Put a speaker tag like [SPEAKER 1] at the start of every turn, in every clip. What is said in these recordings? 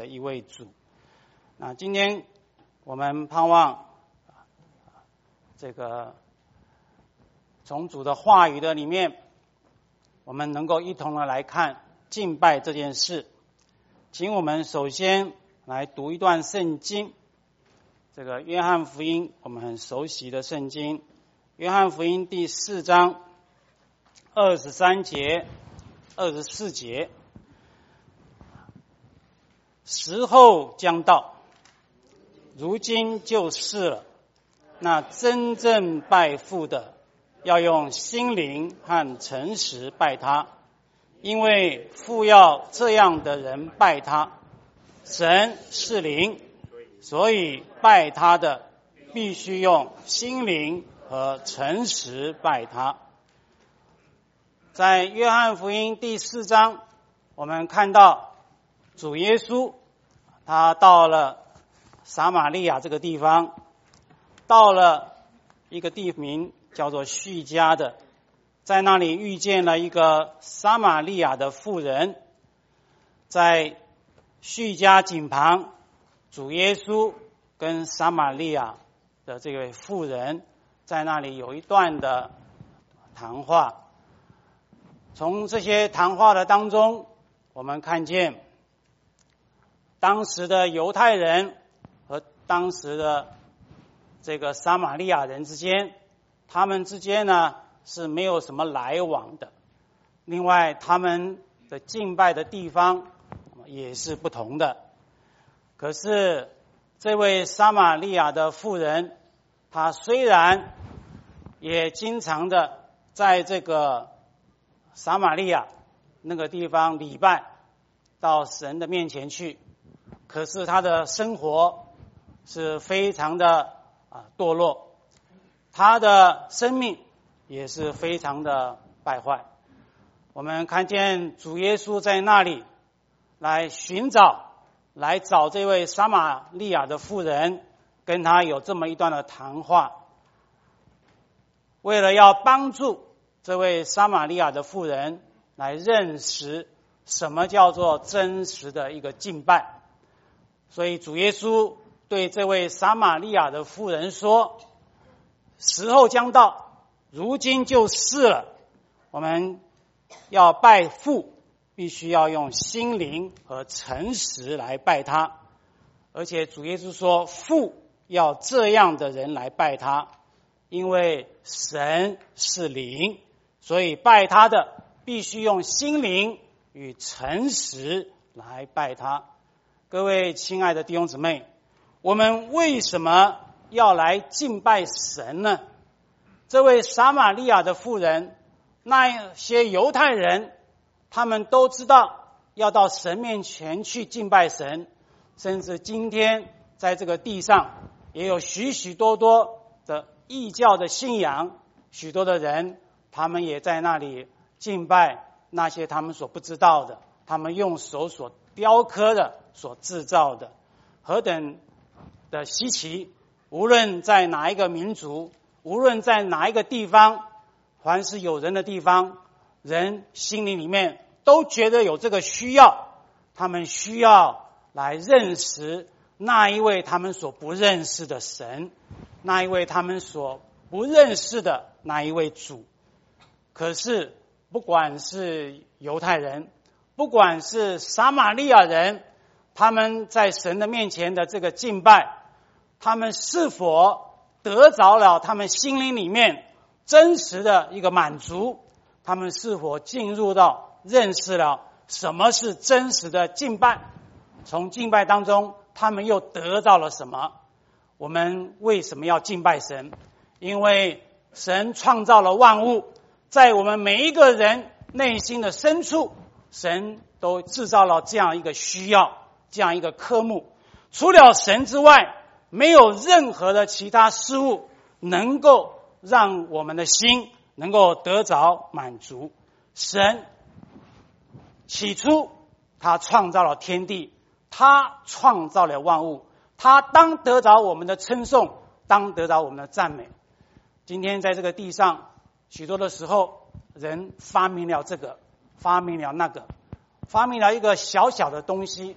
[SPEAKER 1] 的一位主。那今天我们盼望这个从主的话语的里面，我们能够一同的来看敬拜这件事。请我们首先来读一段圣经，这个约翰福音，我们很熟悉的圣经，约翰福音第4章23节、24节。时候将到，如今就是了。那真正拜父的，要用心灵和诚实拜他，因为父要这样的人拜他。神是灵，所以拜他的必须用心灵和诚实拜他。在约翰福音第4章，我们看到主耶稣他到了撒玛利亚这个地方，到了一个地名叫做叙加的，在那里遇见了一个撒玛利亚的妇人。在叙加井旁，主耶稣跟撒玛利亚的这位妇人在那里有一段的谈话。从这些谈话的当中，我们看见当时的犹太人和当时的这个撒玛利亚人之间，他们之间呢是没有什么来往的。另外他们的敬拜的地方也是不同的。可是这位撒玛利亚的妇人，她虽然也经常的在这个撒玛利亚那个地方礼拜，到神的面前去，可是她的生活是非常的堕落，她的生命也是非常的败坏。我们看见主耶稣在那里来找这位撒玛利亚的妇人，跟他有这么一段的谈话。为了要帮助这位撒玛利亚的妇人来认识什么叫做真实的一个敬拜，所以主耶稣对这位撒玛利亚的妇人说，时候将到，如今就是了。我们要拜父，必须要用心灵和诚实来拜他。而且主耶稣说，父要这样的人来拜他，因为神是灵，所以拜他的必须用心灵与诚实来拜他。各位亲爱的弟兄姊妹，我们为什么要来敬拜神呢？这位撒玛利亚的妇人，那些犹太人，他们都知道要到神面前去敬拜神，甚至今天在这个地上也有许许多多的异教的信仰，许多的人他们也在那里敬拜那些他们所不知道的，他们用手所雕刻的，所制造的，何等的稀奇。无论在哪一个民族，无论在哪一个地方，凡是有人的地方，人心里面都觉得有这个需要，他们需要来认识那一位他们所不认识的神，那一位他们所不认识的那一位主。可是不管是犹太人，不管是撒玛利亚人，他们在神的面前的这个敬拜，他们是否得着了他们心灵里面真实的一个满足？他们是否进入到认识了什么是真实的敬拜？从敬拜当中他们又得到了什么？我们为什么要敬拜神？因为神创造了万物，在我们每一个人内心的深处，神都制造了这样一个需要，这样一个科目。除了神之外，没有任何的其他事物能够让我们的心能够得着满足。神起初他创造了天地，他创造了万物，他当得着我们的称颂，当得着我们的赞美。今天在这个地上，许多的时候人发明了这个，发明了那个，发明了一个小小的东西，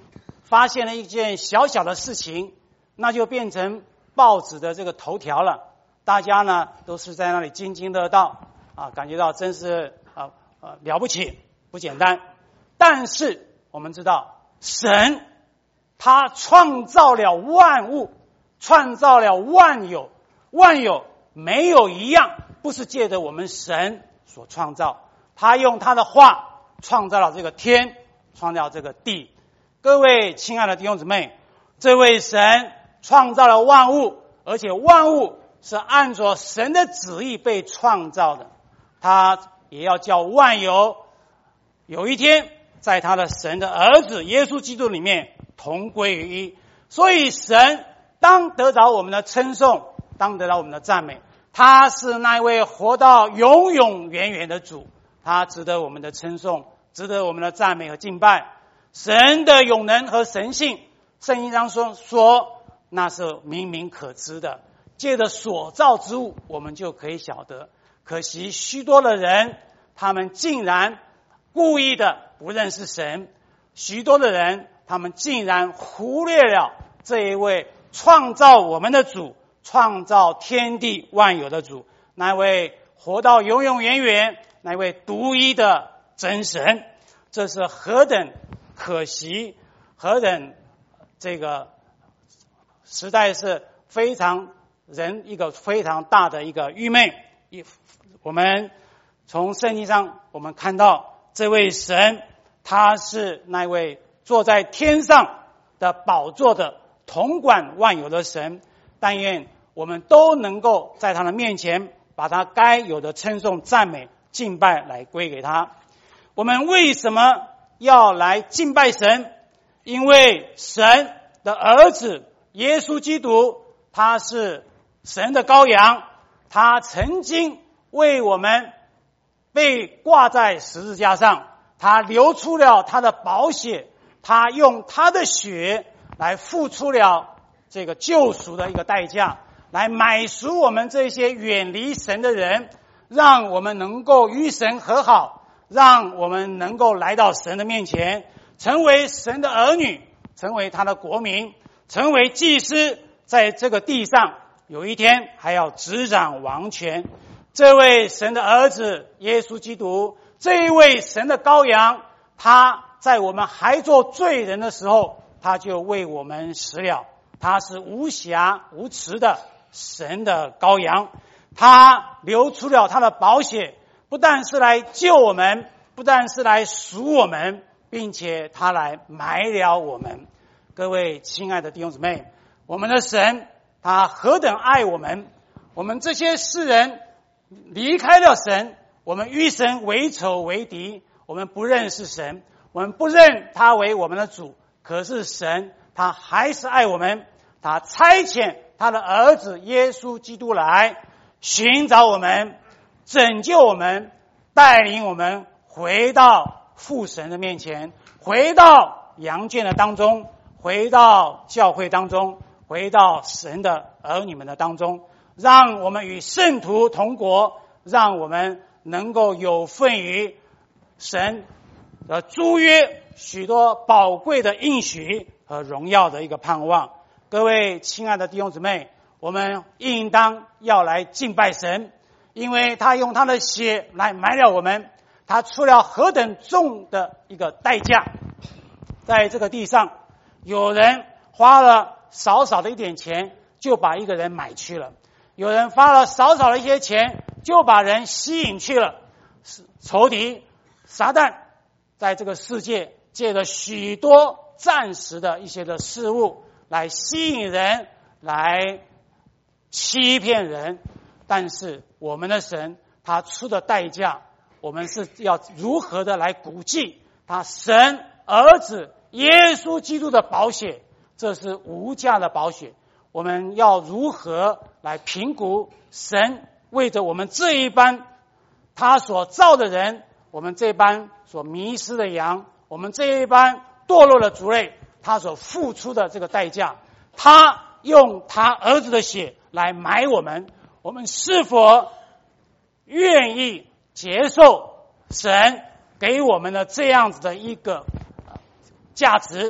[SPEAKER 1] 发现了一件小小的事情，那就变成报纸的这个头条了。大家呢都是在那里津津乐道啊，感觉到真是了不起，不简单。但是我们知道，神他创造了万物，创造了万有，万有没有一样不是借着我们神所创造。他用他的话创造了这个天，创造这个地。各位亲爱的弟兄姊妹，这位神创造了万物，而且万物是按着神的旨意被创造的，他也要叫万有有一天在他的神的儿子耶稣基督里面同归于一。所以神当得着我们的称颂，当得到我们的赞美。他是那位活到永永远远的主，他值得我们的称颂，值得我们的赞美和敬拜。神的永能和神性，圣经上说那是明明可知的，借着所造之物我们就可以晓得。可惜许多的人，他们竟然故意的不认识神，许多的人他们竟然忽略了这一位创造我们的主，创造天地万有的主，那位活到永永远远，那位独一的真神。这是何等可惜，何等这个实在是非常一个非常大的一个愚昧。我们从圣经上我们看到，这位神他是那位坐在天上的宝座的统管万有的神。但愿我们都能够在他的面前把他该有的称颂赞美敬拜来归给他。我们为什么要来敬拜神？因为神的儿子耶稣基督，他是神的羔羊，他曾经为我们被挂在十字架上，他流出了他的宝血，他用他的血来付出了这个救赎的一个代价，来买赎我们这些远离神的人，让我们能够与神和好，让我们能够来到神的面前，成为神的儿女，成为他的国民，成为祭司，在这个地上有一天还要执掌王权。这位神的儿子耶稣基督，这一位神的羔羊，他在我们还做罪人的时候，他就为我们死了。他是无瑕无疵的神的羔羊，他流出了他的宝血，不但是来救我们，不但是来赎我们，并且他来埋了我们。各位亲爱的弟兄姊妹，我们的神他何等爱我们！我们这些世人离开了神，我们与神为仇为敌，我们不认识神，我们不认他为我们的主。可是神他还是爱我们，他差遣他的儿子耶稣基督来寻找我们，拯救我们，带领我们回到父神的面前，回到羊圈的当中，回到教会当中，回到神的儿女们的当中，让我们与圣徒同国，让我们能够有份于神的诸约许多宝贵的应许和荣耀的一个盼望。各位亲爱的弟兄姊妹，我们应当要来敬拜神，因为他用他的血来买了我们，他出了何等重的一个代价。在这个地上，有人花了少少的一点钱就把一个人买去了，有人花了少少的一些钱就把人吸引去了。仇敌撒旦在这个世界借着许多暂时的一些的事物来吸引人，来欺骗人。但是我们的神他出的代价，我们是要如何的来估计他神儿子耶稣基督的宝血，这是无价的宝血。我们要如何来评估神为着我们这一班他所造的人，我们这班所迷失的羊，我们这一班堕落的族类，他所付出的这个代价，他用他儿子的血来买我们，我们是否愿意接受神给我们的这样子的一个价值？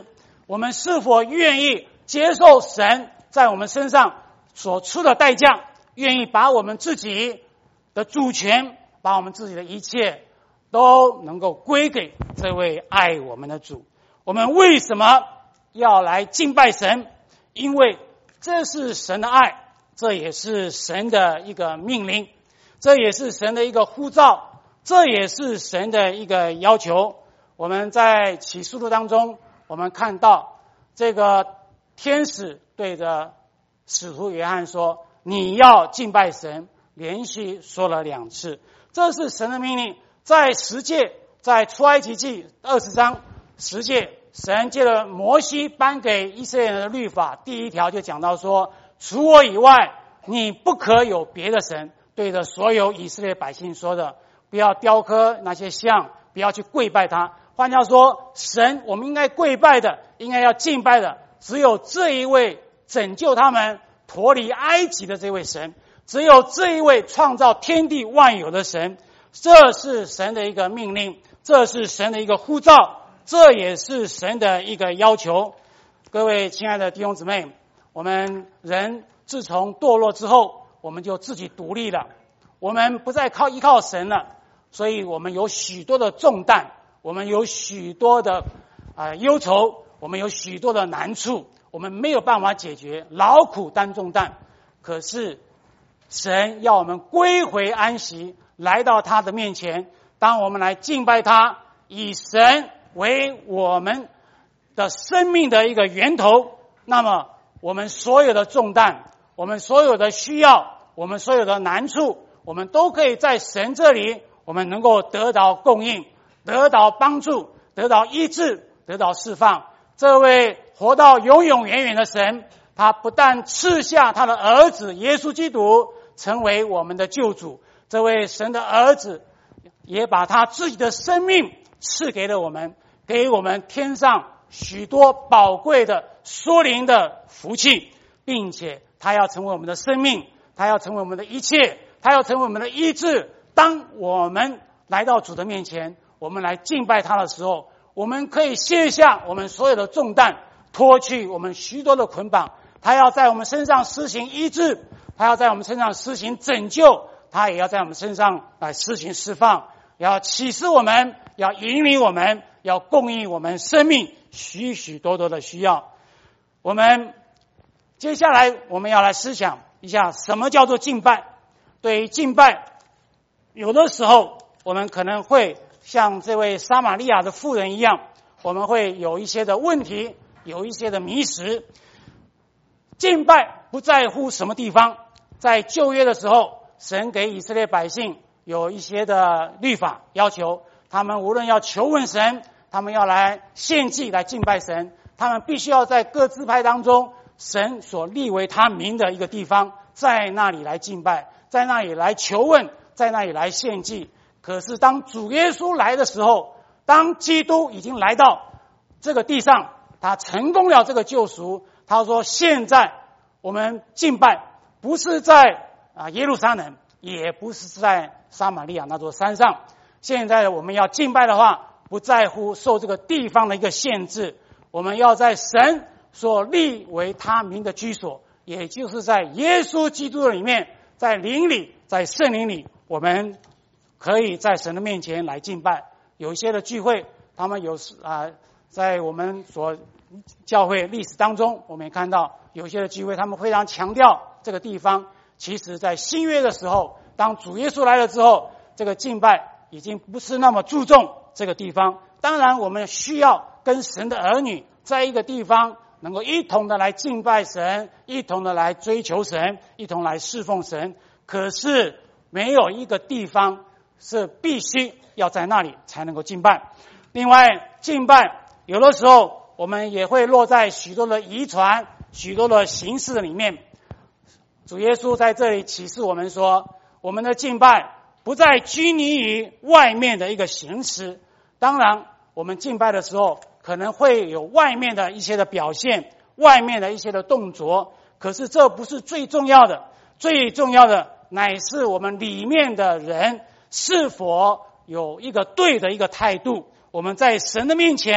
[SPEAKER 1] 我们是否愿意接受神在我们身上所出的代价，愿意把我们自己的主权，把我们自己的一切都能够归给这位爱我们的主。我们为什么要来敬拜神？因为这是神的爱，这也是神的一个命令，这也是神的一个呼召，这也是神的一个要求。我们在启示录当中，我们看到这个天使对着使徒约翰说，你要敬拜神，连续说了2次。这是神的命令。在十诫，在出埃及记20章10诫，神借着摩西颁给以色列人的律法，第1条就讲到说，除我以外你不可有别的神，对着所有以色列百姓说的，不要雕刻那些像，不要去跪拜他。换句话说，神我们应该跪拜的，应该要敬拜的，只有这一位拯救他们脱离埃及的这位神，只有这一位创造天地万有的神。这是神的一个命令，这是神的一个呼召，这也是神的一个要求。各位亲爱的弟兄姊妹，我们人自从堕落之后，我们就自己独立了，我们不再依靠神了，所以我们有许多的重担，我们有许多的忧愁，我们有许多的难处，我们没有办法解决，劳苦担重担。可是神要我们归回安息，来到他的面前，当我们来敬拜他，以神为我们的生命的一个源头，那么我们所有的重担，我们所有的需要，我们所有的难处，我们都可以在神这里，我们能够得到供应，得到帮助，得到医治，得到释放。这位活到永永远远的神，他不但赐下他的儿子耶稣基督成为我们的救主，这位神的儿子也把他自己的生命赐给了我们，给我们天上许多宝贵的属灵的福气，并且他要成为我们的生命，他要成为我们的一切，他要成为我们的医治。当我们来到主的面前，我们来敬拜他的时候，我们可以卸下我们所有的重担，脱去我们许多的捆绑。他要在我们身上施行医治，他要在我们身上施行拯救，他也要在我们身上来施行释放，要启示我们，要引领我们，要供应我们生命许许多多的需要。我们接下来我们要来思想一下，什么叫做敬拜。对于敬拜，有的时候我们可能会像这位撒玛利亚的妇人一样，我们会有一些的问题，有一些的迷失。敬拜不在乎什么地方，在旧约的时候，神给以色列百姓有一些的律法要求，他们无论要求问神，他们要来献祭来敬拜神，他们必须要在各支派当中神所立为他名的一个地方，在那里来敬拜，在那里来求问，在那里来献祭。可是当主耶稣来的时候，当基督已经来到这个地上，他成功了这个救赎，他说现在我们敬拜不是在耶路撒冷，也不是在撒玛利亚那座山上，现在我们要敬拜的话，不在乎受这个地方的一个限制，我们要在神所立为他名的居所，也就是在耶稣基督里面，在灵里，在圣灵里，我们可以在神的面前来敬拜。有一些的聚会，他们在我们所教会历史当中，我们也看到有些的聚会，他们非常强调这个地方。其实在新约的时候，当主耶稣来了之后，这个敬拜已经不是那么注重这个地方。当然我们需要跟神的儿女在一个地方能够一同的来敬拜神，一同的来追求神，一同来侍奉神。可是没有一个地方是必须要在那里才能够敬拜。另外，敬拜有的时候我们也会落在许多的遗传，许多的形式里面。主耶稣在这里启示我们说，我们的敬拜不再拘泥于外面的一个形式。当然我们敬拜的时候可能会有外面的一些的表现，外面的一些的动作，可是这不是最重要的。最重要的乃是我们里面的人是否有一个对的一个态度。我们在神的面前，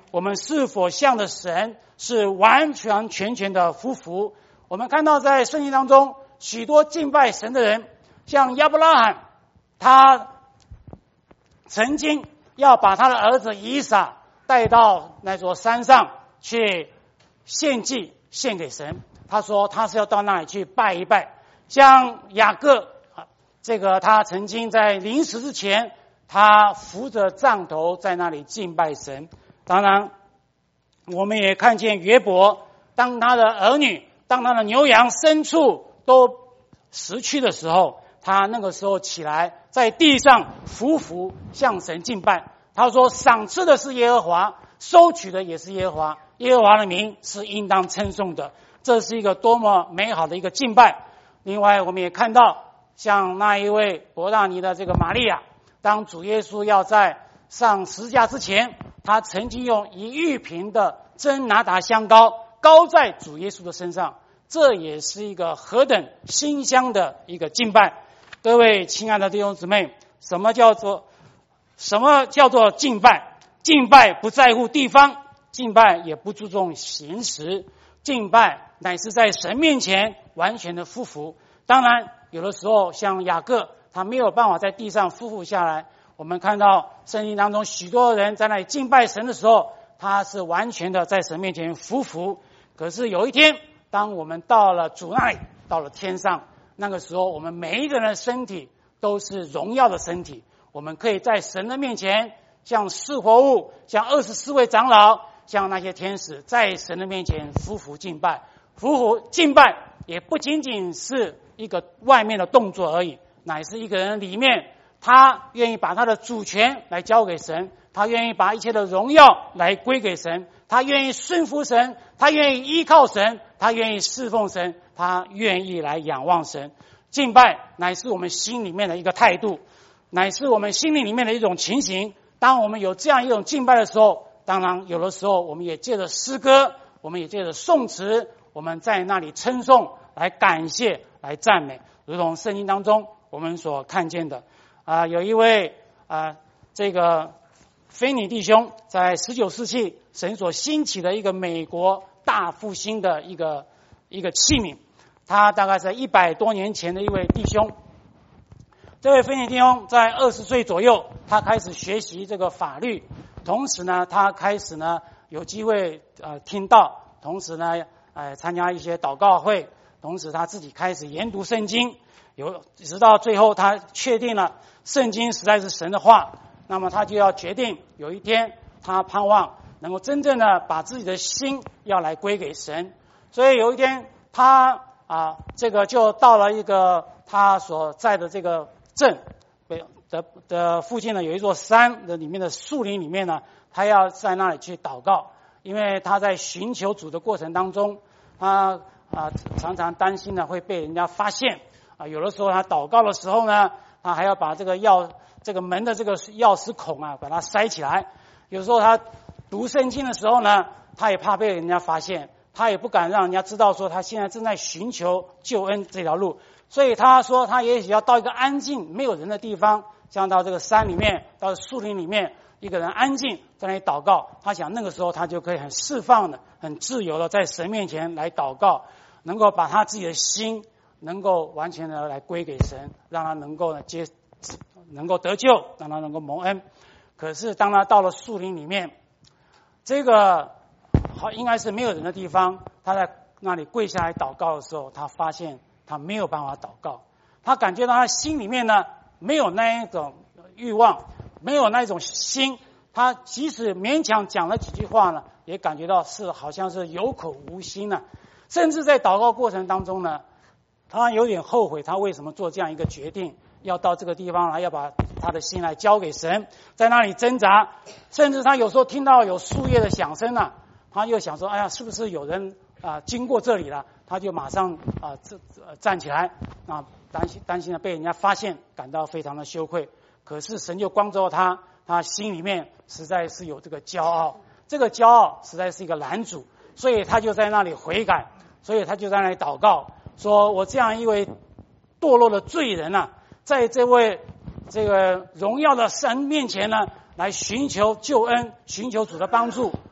[SPEAKER 1] 我们是否向的神是完全全全的服服。我们看到在圣经当中许多敬拜神的人，像亚伯拉罕，他曾经要把他的儿子以撒带到那座山上去献祭献给神，他说他是要到那里去拜一拜。像雅各这个他曾经在临死之前，他扶着杖头在那里敬拜神。当然我们也看见约伯，当他的儿女，当他的牛羊牲畜都失去的时候，他那个时候起来在地上匍匐向神敬拜。他说赏赐的是耶和华，收取的也是耶和华，耶和华的名是应当称颂的。这是一个多么美好的一个敬拜。另外我们也看到像那一位伯大尼的这个玛利亚，当主耶稣要在上十字架之前，他曾经用1玉瓶的真拿达香膏膏在主耶稣的身上，这也是一个何等馨香的一个敬拜。各位亲爱的弟兄姊妹，什么叫做敬拜？敬拜不在乎地方，敬拜也不注重形式，敬拜乃是在神面前完全的匍匐。当然有的时候像雅各，他没有办法在地上匍匐下来。我们看到圣经当中许多人在那里敬拜神的时候，他是完全的在神面前匍匐。可是有一天，当我们到了主那里，到了天上，那个时候我们每一个人的身体都是荣耀的身体，我们可以在神的面前，像四活物，像24位长老，像那些天使，在神的面前匍匐敬拜。匍匐敬拜也不仅仅是一个外面的动作而已，乃是一个人里面，他愿意把他的主权来交给神，他愿意把一切的荣耀来归给神，他愿意顺服神，他愿意依靠神，他愿意侍奉神，他愿意来仰望神。敬拜乃是我们心里面的一个态度，乃是我们心里面的一种情形。当我们有这样一种敬拜的时候，当然有的时候我们也借着诗歌，我们也借着颂词，我们在那里称颂，来感谢，来赞美。如同圣经当中我们所看见的有一位这个菲尼弟兄，在19世纪神所兴起的一个美国大复兴的一个器皿，他大概在100多年前的一位弟兄。这位菲尼弟兄在20岁左右，他开始学习这个法律，同时呢他开始呢有机会听道，同时呢参加一些祷告会，同时他自己开始研读圣经，直到最后他确定了圣经实在是神的话，那么他就要决定有一天他盼望能够真正的把自己的心要来归给神。所以有一天他这个就到了一个他所在的这个镇的附近呢，有一座山的里面的树林里面呢，他要在那里去祷告。因为他在寻求主的过程当中，他常常担心呢会被人家发现有的时候他祷告的时候呢，他还要把这个门的这个钥匙孔把它塞起来。有时候他读圣经的时候呢，他也怕被人家发现，他也不敢让人家知道说他现在正在寻求救恩这条路。所以他说他也许要到一个安静没有人的地方，像到这个山里面，到树林里面，一个人安静在那里祷告。他想那个时候他就可以很释放的，很自由的在神面前来祷告，能够把他自己的心能够完全的来归给神，让他能够能够得救，让他能够蒙恩。可是当他到了树林里面，这个应该是没有人的地方，他在那里跪下来祷告的时候，他发现他没有办法祷告。他感觉到他心里面呢没有那一种欲望，没有那种心，他即使勉强讲了几句话呢，也感觉到好像是有口无心呢。甚至在祷告过程当中呢，他有点后悔他为什么做这样一个决定，要到这个地方来，要把他的心来交给神，在那里挣扎。甚至他有时候听到有树叶的响声他又想说，哎呀，是不是有人经过这里了？他就马上站起来担心被人家发现，感到非常的羞愧。可是神就光照他心里面实在是有这个骄傲，这个骄傲实在是一个拦阻，所以他就在那里悔改，所以他就在那里祷告，说我这样一位堕落的罪人在这位这个荣耀的神面前呢，来寻求救恩，寻求主的帮助，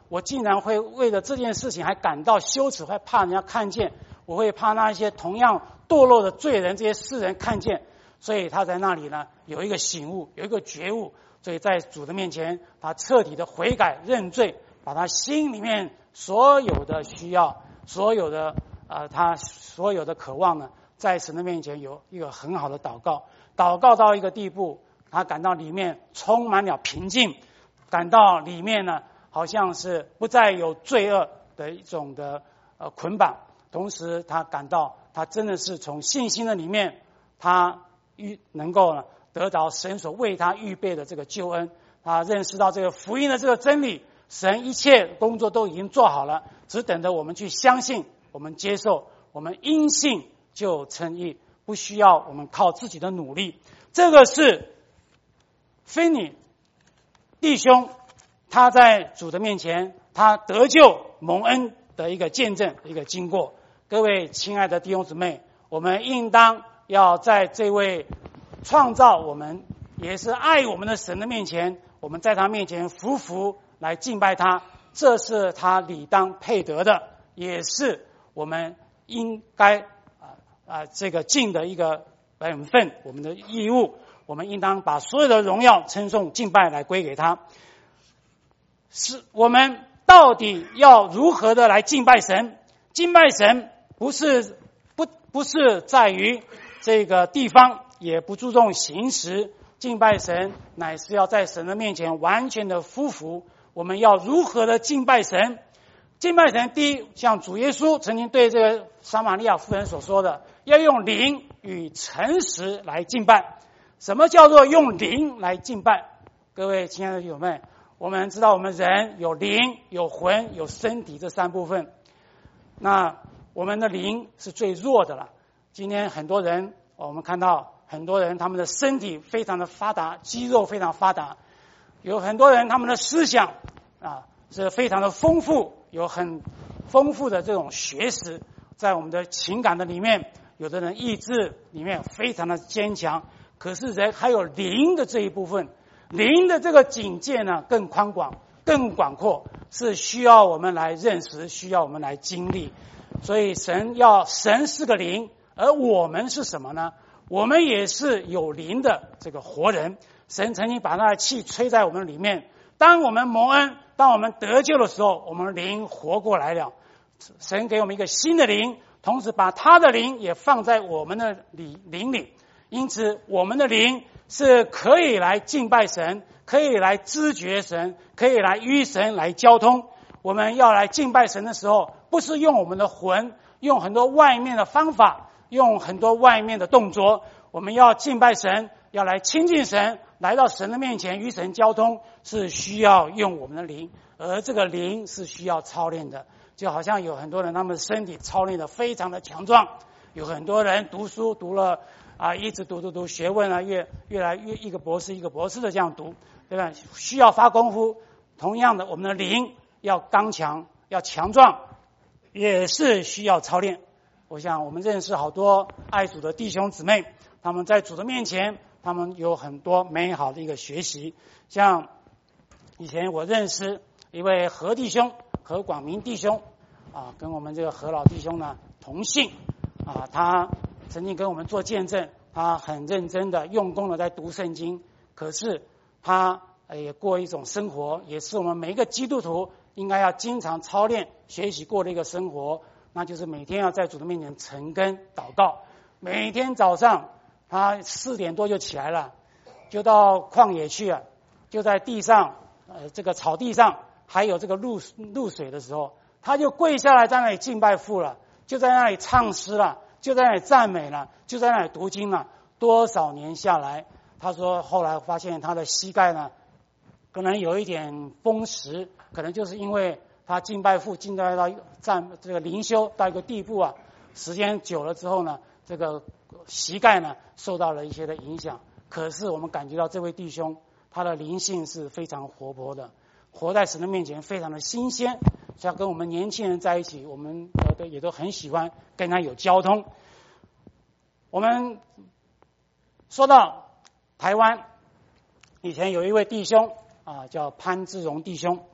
[SPEAKER 1] 我竟然会为了这件事情还感到羞耻，会怕人家看见，我会怕那些同样堕落的罪人，这些世人看见。所以他在那里呢有一个醒悟，有一个觉悟，所以在主的面前，他彻底的悔改认罪，把他心里面所有的需要，所有的他所有的渴望呢，在神的面前有一个很好的祷告，祷告到一个地步，他感到里面充满了平静，感到里面呢好像是不再有罪恶的一种的捆绑，同时他感到他真的是从信心的里面，他能够呢得到神所为他预备的这个救恩，他认识到这个福音的这个真理，神一切工作都已经做好了，只等着我们去相信，我们接受，我们因信就称义，不需要我们靠自己的努力。这个是菲尼弟兄他在主的面前，他得救蒙恩的一个见证，一个经过。各位亲爱的弟兄姊妹，我们应当要在这位创造我们也是爱我们的神的面前，我们在他面前匍匐来敬拜他，这是他理当配得的，也是我们应该这个尽的一个本分，我们的义务。我们应当把所有的荣耀称颂敬拜来归给他。是我们到底要如何的来敬拜神？敬拜神不是在于这个地方，也不注重形式，敬拜神乃是要在神的面前完全的匍匐。我们要如何的敬拜神？敬拜神，第一，像主耶稣曾经对这个撒玛利亚妇人所说的，要用灵与诚实来敬拜。什么叫做用灵来敬拜？各位亲爱的弟兄们，我们知道我们人有灵、有魂、有身体这三部分，那我们的灵是最弱的了。今天很多人，我们看到很多人他们的身体非常的发达，肌肉非常发达，有很多人他们的思想是非常的丰富，有很丰富的这种学识，在我们的情感的里面，有的人意志里面非常的坚强，可是人还有灵的这一部分，灵的这个境界呢更宽广更广阔，是需要我们来认识，需要我们来经历。所以神是个灵，而我们是什么呢？我们也是有灵的这个活人。神曾经把他的气吹在我们里面，当我们蒙恩，当我们得救的时候，我们灵活过来了。神给我们一个新的灵，同时把他的灵也放在我们的灵里，因此我们的灵是可以来敬拜神，可以来知觉神，可以来与神来交通。我们要来敬拜神的时候，不是用我们的魂，用很多外面的方法，用很多外面的动作。我们要敬拜神，要来亲近神，来到神的面前与神交通，是需要用我们的灵，而这个灵是需要操练的。就好像有很多人他们身体操练的非常的强壮，有很多人读书读了一直读学问越来越一个博士一个博士的这样读，对吧？需要发功夫。同样的，我们的灵要刚强，要强壮，也是需要操练。我想我们认识好多爱主的弟兄姊妹，他们在主的面前，他们有很多美好的一个学习。像以前我认识一位何弟兄，何广明弟兄跟我们这个何老弟兄呢同姓他曾经跟我们做见证，他很认真的用功的在读圣经，可是他也过一种生活，也是我们每一个基督徒应该要经常操练学习过的一个生活，那就是每天要在主的面前晨更祷告。每天早上他4点多就起来了，就到旷野去了，就在地上这个草地上还有这个露水的时候，他就跪下来在那里敬拜父了，就在那里唱诗了，就在那里赞美了，就在那里读经了。多少年下来，他说后来发现他的膝盖呢可能有一点风蚀，可能就是因为他敬拜父敬拜到这个灵修到一个地步时间久了之后呢，这个膝盖呢受到了一些的影响。可是我们感觉到这位弟兄他的灵性是非常活泼的，活在神的面前非常的新鲜，像跟我们年轻人在一起，我们也都很喜欢跟他有交通。我们说到台湾，以前有一位弟兄叫潘志荣弟兄，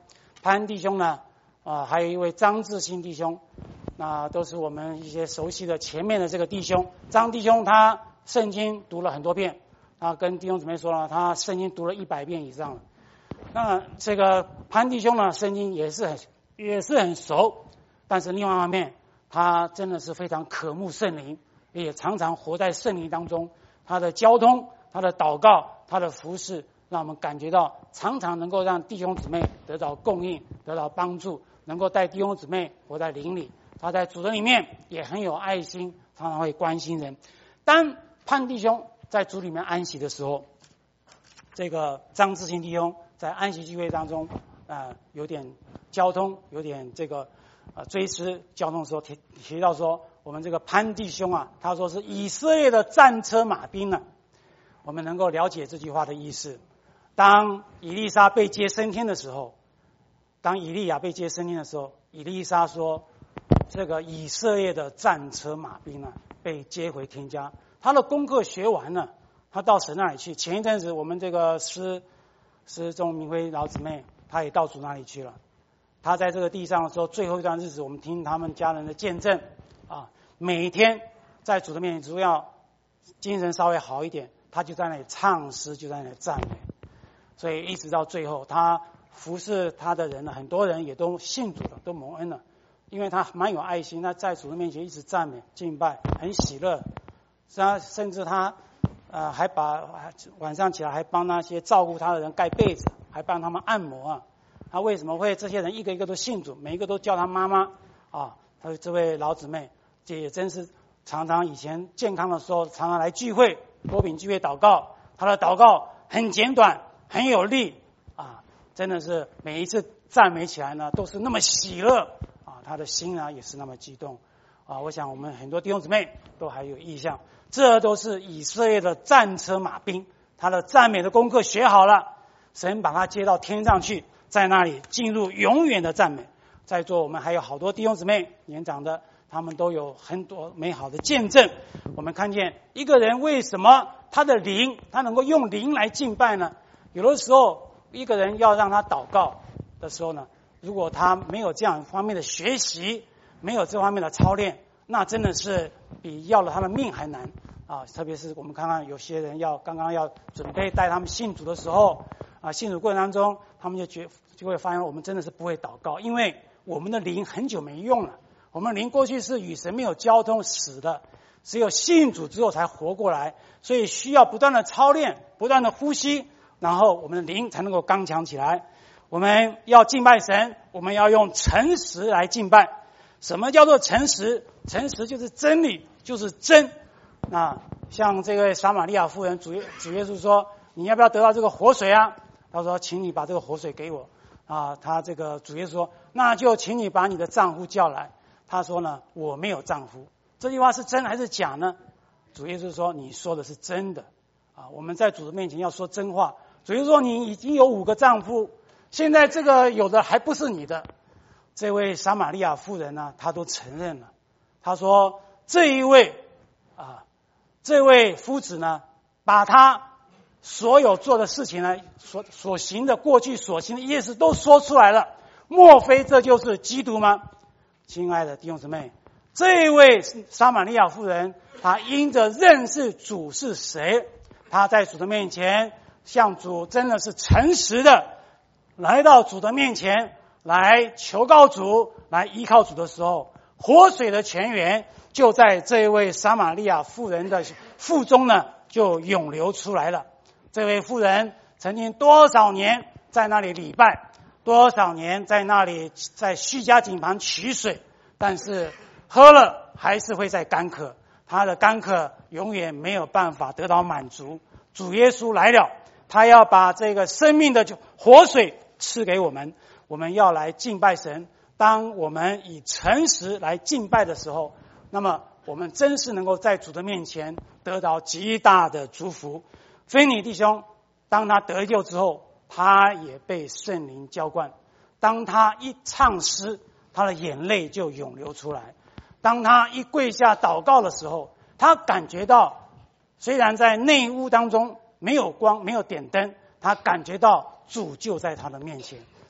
[SPEAKER 1] 潘弟兄呢，还有一位张志新弟兄，那都是我们一些熟悉的前面的这个弟兄。张弟兄他圣经读了很多遍，他跟弟兄姊妹说了，他圣经读了100遍以上了。那这个潘弟兄呢，圣经也是很熟，但是另外一方面，他真的是非常渴慕圣灵，也常常活在圣灵当中。他的交通、他的祷告、他的服事，让我们感觉到常常能够让弟兄姊妹得到供应、得到帮助，能够带弟兄姊妹活在灵里。他在主的里面也很有爱心，常常会关心人。当潘弟兄在主里面安息的时候，这个张志新弟兄在安息聚会当中，有点交通，有点这个追思交通的时候提到说，我们这个潘弟兄啊，他说是以色列的战车马兵呢。我们能够了解这句话的意思。当以利沙被接升天的时候，当以利亚被接升天的时候，以利沙说，这个以色列的战车马兵呢，被接回天家。他的功课学完了，他到神那里去。前一阵子我们这个师钟明辉老姊妹，他也到主那里去了。他在这个地上的时候，最后一段日子，我们听他们家人的见证啊，每天在主的面前，只要精神稍微好一点，他就在那里唱诗，就在那里赞美。所以一直到最后，他服侍他的人呢，很多人也都信主了，都蒙恩了，因为他蛮有爱心，他在主的面前一直赞美敬拜，很喜乐。甚至他还把晚上起来还帮那些照顾他的人盖被子，还帮他们按摩啊。他为什么会这些人一个一个都信主，每一个都叫他妈妈啊？他这位老姊妹，这也真是常常以前健康的时候，常常来聚会，多饼聚会祷告。他的祷告很简短，很有力啊，真的是每一次赞美起来呢，都是那么喜乐啊，他的心呢也是那么激动啊。我想我们很多弟兄姊妹都还有意向，这都是以色列的战车马兵，他的赞美的功课学好了，神把他接到天上去，在那里进入永远的赞美。在座我们还有好多弟兄姊妹，年长的，他们都有很多美好的见证。我们看见一个人为什么他的灵，他能够用灵来敬拜呢？有的时候一个人要让他祷告的时候呢，如果他没有这样方面的学习，没有这方面的操练，那真的是比要了他的命还难啊！特别是我们看看有些人刚刚要准备带他们信主的时候啊，信主过程当中，他们就会发现我们真的是不会祷告，因为我们的灵很久没用了。我们灵过去是与神没有交通死的，只有信主之后才活过来，所以需要不断的操练，不断的呼吸，然后我们的灵才能够刚强起来。我们要敬拜神，我们要用诚实来敬拜。什么叫做诚实？诚实就是真理，就是真。那像这位撒玛利亚妇人，主耶稣说，你要不要得到这个活水啊？他说，请你把这个活水给我啊。他这个主耶稣说，那就请你把你的丈夫叫来。他说呢，我没有丈夫。这句话是真还是假呢？主耶稣说，你说的是真的啊。我们在主的面前要说真话。主耶稣说，你已经有5个丈夫，现在这个有的还不是你的。这位撒玛利亚妇人呢，她都承认了。她说，这位夫子呢，把他所有做的事情呢，所行的过去所行的一切事都说出来了。莫非这就是基督吗？亲爱的弟兄姊妹，这位撒玛利亚妇人，她因着认识主是谁，她在主的面前向主真的是诚实的来到主的面前，来求告主，来依靠主的时候，活水的泉源就在这位撒玛利亚妇人的腹中呢，就涌流出来了。这位妇人曾经多少年在那里礼拜，多少年在那里在叙加井旁取水，但是喝了还是会再干渴，他的干渴永远没有办法得到满足。主耶稣来了，他要把这个生命的活水赐给我们，我们要来敬拜神。当我们以诚实来敬拜的时候，那么我们真是能够在主的面前得到极大的祝福。菲尼弟兄，当他得救之后，他也被圣灵浇灌。当他一唱诗，他的眼泪就涌流出来。当他一跪下祷告的时候，他感觉到虽然在内屋当中没有光，没有点灯，他感觉到主就在他的面前。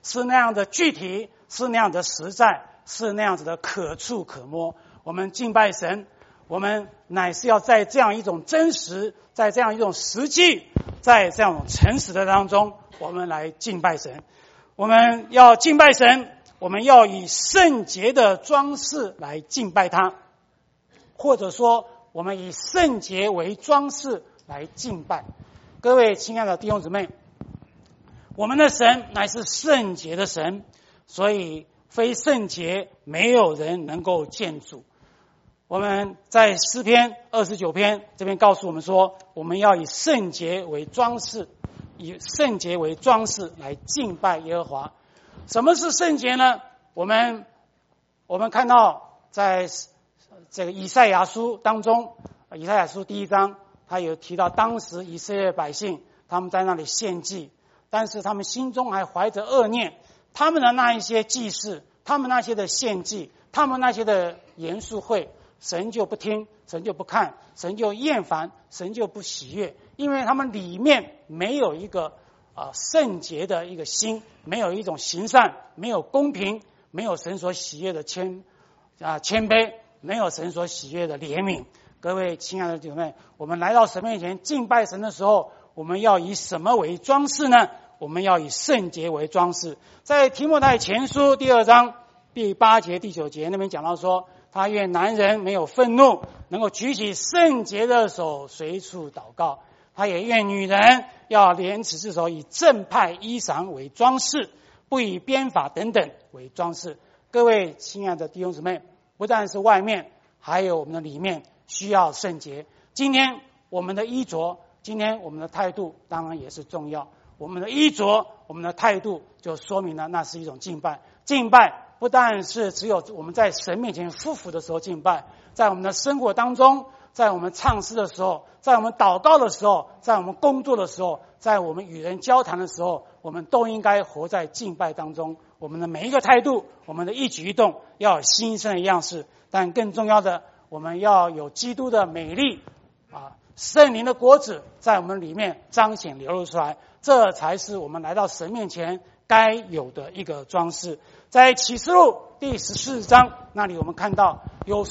[SPEAKER 1] 是那样的具体，是那样的实在，是那样子的可触可摸。我们敬拜神，我们乃是要在这样一种真实，在这样一种实际，在这样一种诚实的当中，我们来敬拜神。我们要敬拜神，我们要以圣洁的装饰来敬拜他，或者说我们以圣洁为装饰来敬拜。各位亲爱的弟兄姊妹，我们的神乃是圣洁的神，所以非圣洁没有人能够见主。我们在诗篇29篇这边告诉我们说，我们要以圣洁为装饰，以圣洁为装饰来敬拜耶和华。什么是圣洁呢？我们看到在这个以赛亚书当中，以赛亚书第1章，他有提到当时以色列百姓他们在那里献祭，但是他们心中还怀着恶念，他们的那一些祭祀，他们那些的献祭，他们那些的严肃会，神就不听，神就不看，神就厌烦，神就不喜悦，因为他们里面没有一个圣洁的一个心，没有一种行善，没有公平，没有神所喜悦的谦卑，没有神所喜悦的怜悯。各位亲爱的弟兄们，我们来到神面前敬拜神的时候，我们要以什么为装饰呢？我们要以圣洁为装饰。在提摩太前书第2章第8节第9节那边讲到说，他愿男人没有愤怒，能够举起圣洁的手随处祷告。他也愿女人要廉耻自守，以正派衣裳为装饰，不以编法等等为装饰。各位亲爱的弟兄姊妹，不但是外面，还有我们的里面需要圣洁。今天我们的衣着，今天我们的态度当然也是重要。我们的衣着，我们的态度就说明了那是一种敬拜。敬拜不但是只有我们在神面前匍匐的时候敬拜，在我们的生活当中，在我们唱诗的时候，在我们祷告的时候，在我们工作的时候，在我们与人交谈的时候，我们都应该活在敬拜当中。我们的每一个态度，我们的一举一动要有新生的样式，但更重要的，我们要有基督的美丽圣灵的果子在我们里面彰显流露出来，这才是我们来到神面前该有的一个装饰。在启示录第14章那里，我们看到有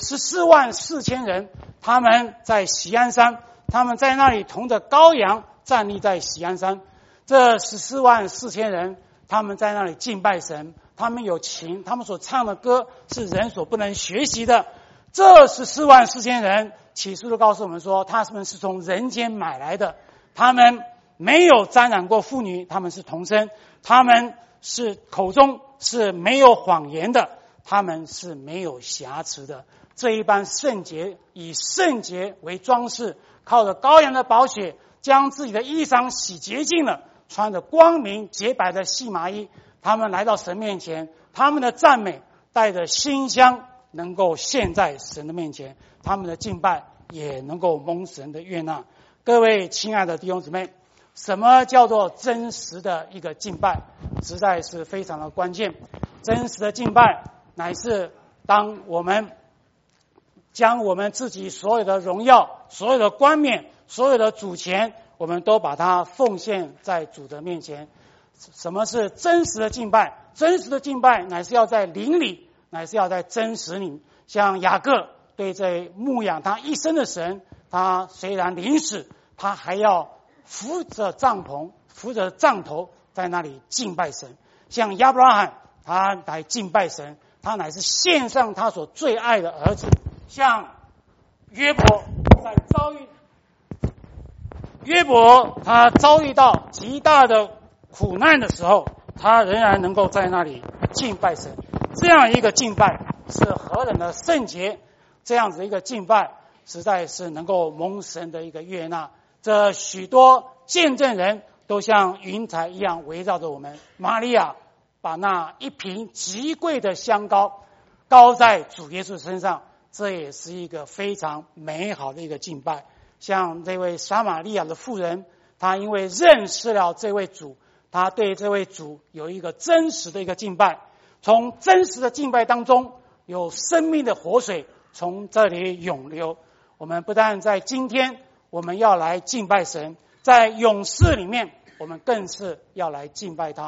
[SPEAKER 1] 144000人，他们在锡安山，他们在那里同着羔羊站立在锡安山。这144000人，他们在那里敬拜神，他们有情，他们所唱的歌是人所不能学习的。这144000人，启示录告诉我们说，他们是从人间买来的，他们没有沾染过妇女，他们是童身，他们是口中是没有谎言的，他们是没有瑕疵的。这一般圣洁，以圣洁为装饰，靠着羔羊的宝血将自己的衣裳洗洁净了，穿着光明洁白的细麻衣，他们来到神面前，他们的赞美带着馨香能够献在神的面前，他们的敬拜也能够蒙神的悦纳。各位亲爱的弟兄姊妹，什么叫做真实的一个敬拜？实在是非常的关键。真实的敬拜乃是当我们将我们自己所有的荣耀、所有的冠冕、所有的主权，我们都把它奉献在主的面前。什么是真实的敬拜？真实的敬拜乃是要在灵里，乃是要在真实里。像雅各对这牧养他一生的神，他虽然临死，他还要扶着帐篷，扶着杖头在那里敬拜神。像亚伯拉罕，他来敬拜神，他乃是献上他所最爱的儿子。像约伯他遭遇到极大的苦难的时候，他仍然能够在那里敬拜神。这样一个敬拜是何等的圣洁，这样子一个敬拜实在是能够蒙神的一个悦纳。这许多见证人都像云彩一样围绕着我们。玛利亚把那一瓶极贵的香膏膏在主耶稣身上，这也是一个非常美好的一个敬拜。像这位撒玛利亚的妇人，她因为认识了这位主，她对这位主有一个真实的一个敬拜。从真实的敬拜当中，有生命的活水从这里涌流。我们不但在今天我们要来敬拜神，在永世里面我们更是要来敬拜他。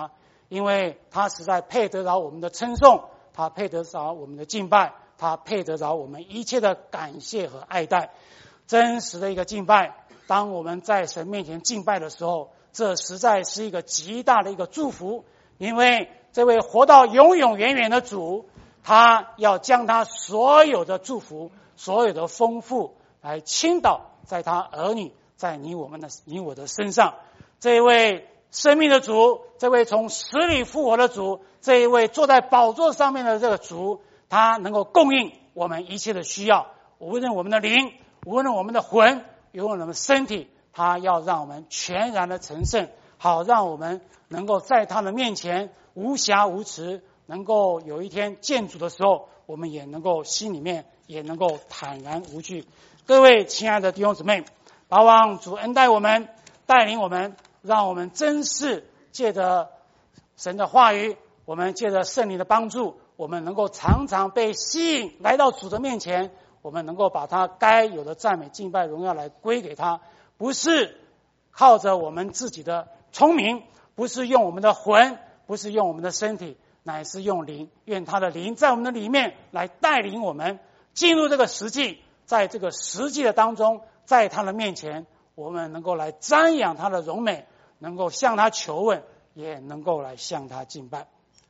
[SPEAKER 1] 因为他实在配得着我们的称颂，他配得着我们的敬拜，他配得着我们一切的感谢和爱戴。真实的一个敬拜，当我们在神面前敬拜的时候，这实在是一个极大的一个祝福，因为这位活到永永远远的主，他要将他所有的祝福、所有的丰富来倾倒在他儿女，在你我的身上。这一位生命的主，这位从死里复活的主，这一位坐在宝座上面的这个主，他能够供应我们一切的需要，无论我们的灵，无论我们的魂，无论我们的身体，他要让我们全然的成圣，好让我们能够在他的面前无瑕无疵，能够有一天见主的时候，我们也能够心里面也能够坦然无惧。各位亲爱的弟兄姊妹，盼望主恩待我们，带领我们，让我们真是借着神的话语，我们借着圣灵的帮助，我们能够常常被吸引来到主的面前，我们能够把他该有的赞美敬拜荣耀来归给他，不是靠着我们自己的聪明，不是用我们的魂，不是用我们的身体，乃是用灵，愿他的灵在我们的里面来带领我们进入这个实际，在这个实际的当中，在他的面前，我们能够来瞻仰他的荣美，能够向他求问，也能够来向他敬拜。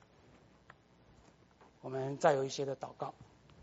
[SPEAKER 1] 我们再有一些的祷告。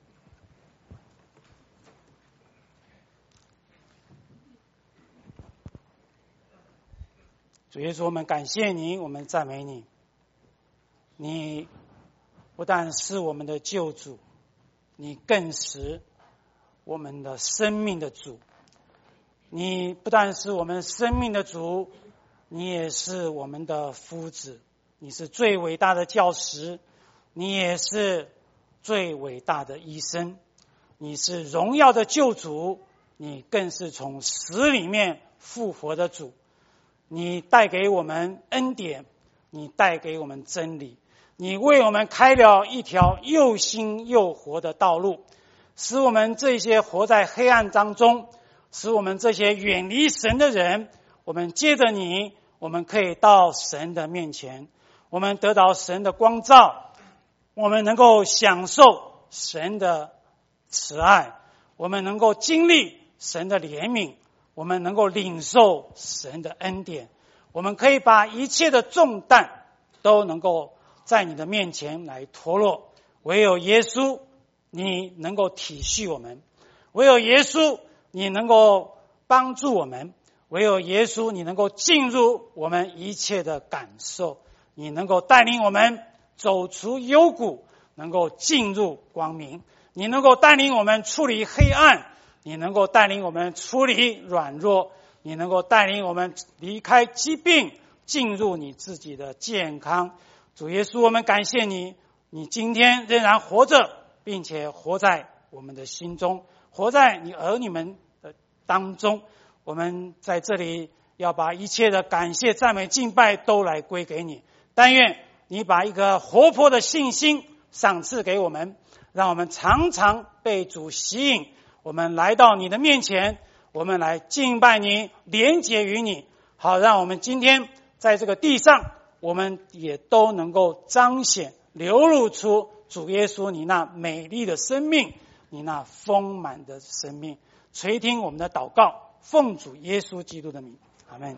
[SPEAKER 1] 主耶稣，我们感谢你，我们赞美你。你不但是我们的救主，你更是我们的生命的主。你不但是我们生命的主，你也是我们的夫子。你是最伟大的教师，你也是最伟大的医生。你是荣耀的救主，你更是从死里面复活的主。你带给我们恩典，你带给我们真理，你为我们开了一条又新又活的道路，使我们这些活在黑暗当中，使我们这些远离神的人，我们借着你，我们可以到神的面前，我们得到神的光照，我们能够享受神的慈爱，我们能够经历神的怜悯，我们能够领受神的恩典，我们可以把一切的重担都能够在你的面前来脱落。唯有耶稣，你能够体恤我们；唯有耶稣，你能够帮助我们；唯有耶稣，你能够进入我们一切的感受，你能够带领我们走出幽谷，能够进入光明，你能够带领我们处理黑暗，你能够带领我们处理软弱，你能够带领我们离开疾病，进入你自己的健康。主耶稣，我们感谢你，你今天仍然活着，并且活在我们的心中，活在你儿女们的当中。我们在这里要把一切的感谢、赞美、敬拜都来归给你。但愿你把一个活泼的信心赏赐给我们，让我们常常被主吸引，我们来到你的面前，我们来敬拜你，连结于你，好让我们今天在这个地上，我们也都能够彰显流露出主耶稣你那美丽的生命，你那丰满的生命。垂听我们的祷告，奉主耶稣基督的名，阿们。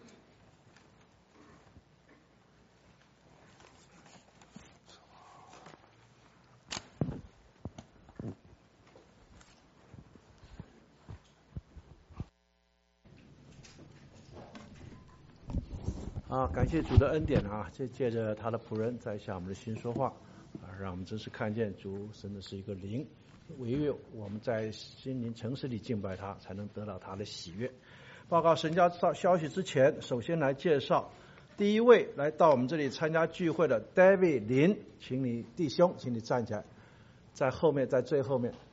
[SPEAKER 2] 感谢主的恩典啊！借着他的仆人在向我们的心说话让我们真是看见主真的是一个灵，唯有我们在心灵诚实里敬拜他，才能得到他的喜悦。报告神家消息之前，首先来介绍第一位来到我们这里参加聚会的 David 林，请你弟兄，请你站起来，在后面，在最后面。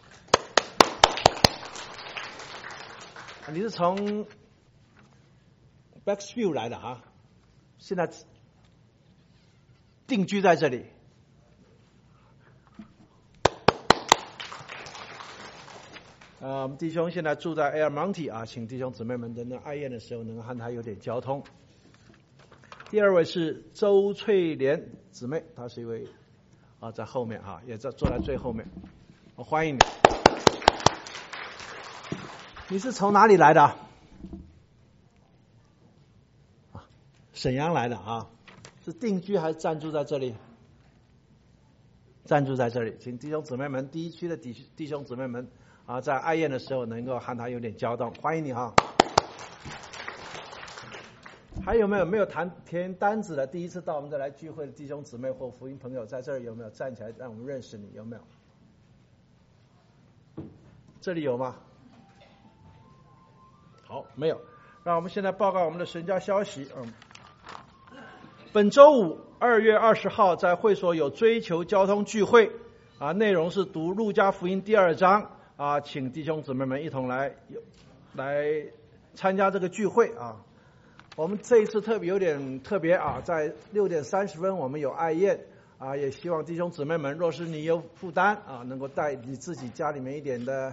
[SPEAKER 2] 你是从 Backsview 来的啊，现在定居在这里。我们弟兄现在住在 Air Monte 请弟兄姊妹们等等爱宴的时候能和他有点交通。 第二位是周翠莲姊妹，她是一位在后面也坐在最后面，我欢迎你。你是从哪里来的？沈阳来的是定居还是暂住在这里？暂住在这里，请弟兄姊妹们，第一区的弟兄姊妹们在爱宴的时候能够和他有点交道，欢迎你还有没有填单子的？第一次到我们这来聚会的弟兄姊妹或福音朋友，在这儿有没有站起来让我们认识你？有没有？这里有吗？好，没有。让我们现在报告我们的神家消息。本周五2月20号在会所有追求交通聚会内容是读路加福音第2章请弟兄姊妹们一同来参加这个聚会我们这一次有点特别在6点30分我们有爱宴也希望弟兄姊妹们，若是你有负担能够带你自己家里面一点的